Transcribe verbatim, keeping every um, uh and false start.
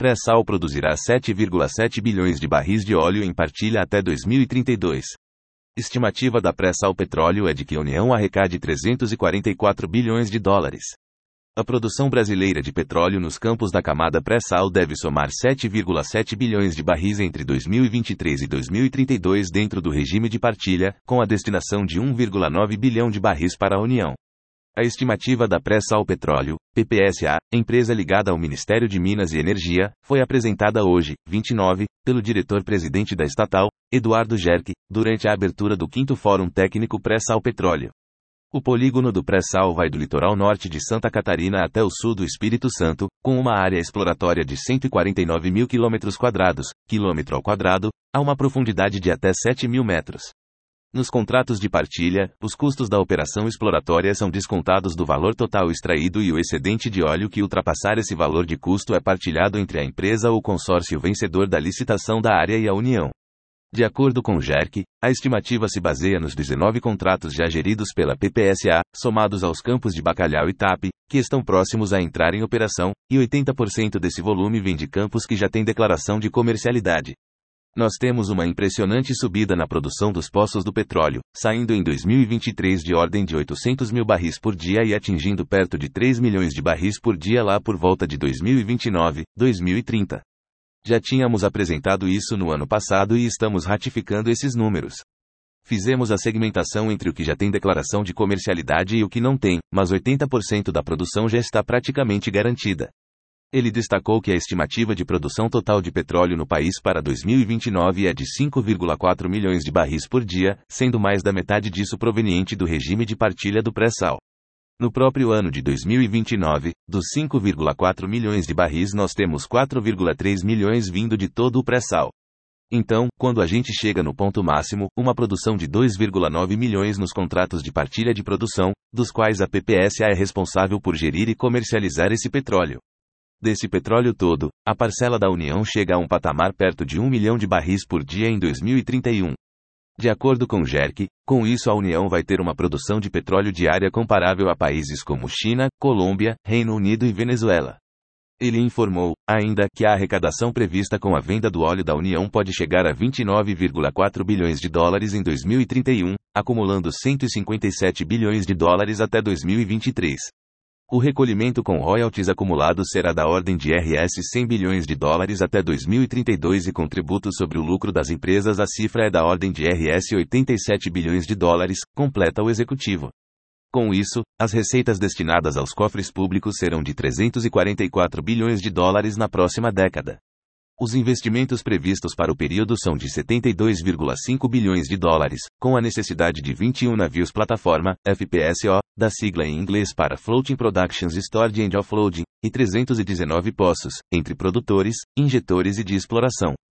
Pré-sal produzirá sete vírgula sete bilhões de barris de óleo em partilha até dois mil e trinta e dois. Estimativa da Pré-sal Petróleo é de que a União arrecade trezentos e quarenta e quatro bilhões de dólares. A produção brasileira de petróleo nos campos da camada pré-sal deve somar sete vírgula sete bilhões de barris entre dois mil e vinte e três e dois mil e trinta e dois dentro do regime de partilha, com a destinação de um vírgula nove bilhão de barris para a União. A estimativa da Pré-sal Petróleo, P P S A, empresa ligada ao Ministério de Minas e Energia, foi apresentada hoje, vinte e nove, pelo diretor-presidente da estatal, Eduardo Gerck, durante a abertura do quinto Fórum Técnico Pré-sal Petróleo. O polígono do pré-sal vai do litoral norte de Santa Catarina até o sul do Espírito Santo, com uma área exploratória de cento e quarenta e nove mil quilômetros quadrados, quilômetro ao quadrado, a uma profundidade de até sete mil metros. Nos contratos de partilha, os custos da operação exploratória são descontados do valor total extraído e o excedente de óleo que ultrapassar esse valor de custo é partilhado entre a empresa ou consórcio vencedor da licitação da área e a União. De acordo com Gerck, a estimativa se baseia nos dezenove contratos já geridos pela P P S A, somados aos campos de Bacalhau e Tapi, que estão próximos a entrar em operação, e oitenta por cento desse volume vem de campos que já têm declaração de comercialidade. Nós temos uma impressionante subida na produção dos poços do petróleo, saindo em dois mil e vinte e três de ordem de oitocentos mil barris por dia e atingindo perto de três milhões de barris por dia lá por volta de dois mil e vinte e nove, dois mil e trinta. Já tínhamos apresentado isso no ano passado e estamos ratificando esses números. Fizemos a segmentação entre o que já tem declaração de comercialidade e o que não tem, mas oitenta por cento da produção já está praticamente garantida. Ele destacou que a estimativa de produção total de petróleo no país para dois mil e vinte e nove é de cinco vírgula quatro milhões de barris por dia, sendo mais da metade disso proveniente do regime de partilha do pré-sal. No próprio ano de dois mil e vinte e nove, dos cinco vírgula quatro milhões de barris nós temos quatro vírgula três milhões vindo de todo o pré-sal. Então, quando a gente chega no ponto máximo, uma produção de dois vírgula nove milhões nos contratos de partilha de produção, dos quais a P P S A é responsável por gerir e comercializar esse petróleo. Desse petróleo todo, a parcela da União chega a um patamar perto de um milhão de barris por dia em dois mil e trinta e um. De acordo com Gerck, com isso a União vai ter uma produção de petróleo diária comparável a países como China, Colômbia, Reino Unido e Venezuela. Ele informou, ainda, que a arrecadação prevista com a venda do óleo da União pode chegar a vinte e nove vírgula quatro bilhões de dólares em dois mil e trinta e um, acumulando cento e cinquenta e sete bilhões de dólares até dois mil e vinte e três. O recolhimento com royalties acumulados será da ordem de R S cem bilhões de dólares até dois mil e trinta e dois e com tributos sobre o lucro das empresas a cifra é da ordem de R S oitenta e sete bilhões de dólares, completa o executivo. Com isso, as receitas destinadas aos cofres públicos serão de trezentos e quarenta e quatro bilhões de dólares na próxima década. Os investimentos previstos para o período são de setenta e dois vírgula cinco bilhões de dólares, com a necessidade de vinte e um navios plataforma, F P S O, da sigla em inglês para Floating Productions Storage and Offloading, e trezentos e dezenove poços, entre produtores, injetores e de exploração.